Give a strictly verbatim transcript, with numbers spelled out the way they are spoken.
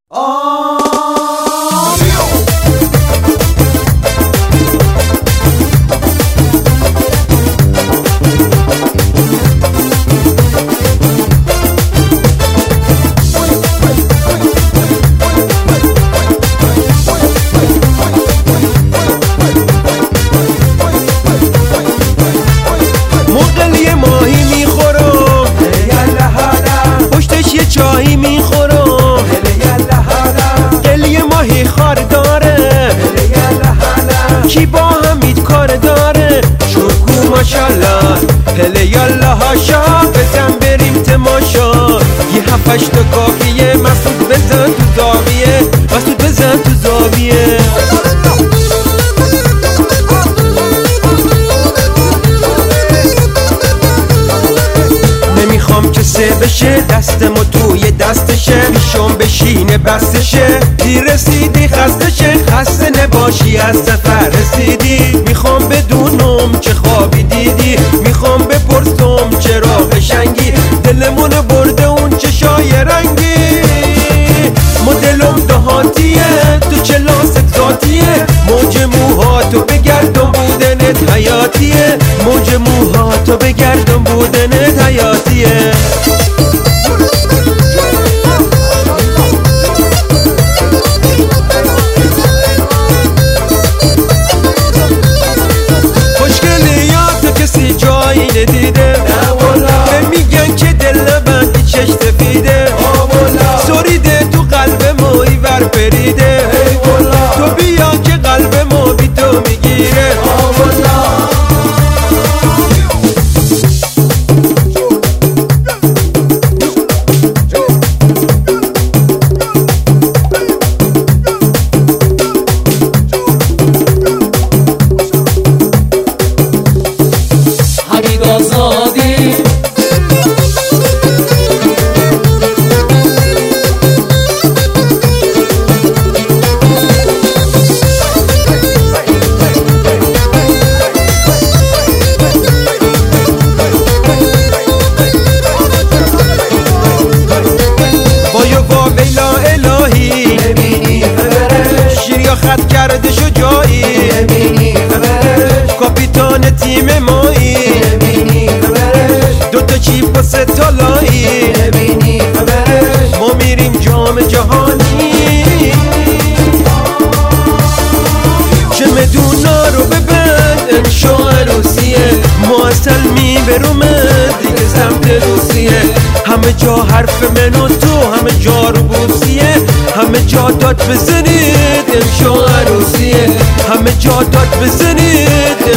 مقلی ماهی میخورم پشتش یه چاهی میخورم قلی ماهی خار داره کی با همید کار داره شکو ماشالله هله یالا هاشا بزن بریم تماشا یه هفتش تا کافیه مسعود بزن تو زاویه مسعود بزن تو زاویه نمیخوام که سه بشه دستم و توی دستشه پیشم بشینه بستشه دی رسیدی خستشه خسته نباشی از سفر رسیدی میخوام بدونم چه خوابی دیدی میخوام بپرسم چرا قشنگی دلمون برده اون چشای رنگی مدلم دهاتیه تو چه لاست ذاتیه موج موهاتو بگردم بودنت حیاتیه موج موهاتو بگردم بودنت حیاتیه خوشگلیاتو کسی جایی ندیده به میگن که دل نبندی چش تفیده سریده تو قلب ما ایور پریده تو بیا که قلب ما بی تو میگیره حمید آزادی شیریا خط کرده شو جایی کاپیتان تیم مایی دوتا چیپ و سه تالایی ما میریم جام جهانی چمدونا رو ببند انشا عروسیه ما اصل میبرومه دیگه سمت روسیه همه جا حرف من و تو همه جا رو بوسیه همه جا داد بزنید انشا عروسیه همه جا داد بزنید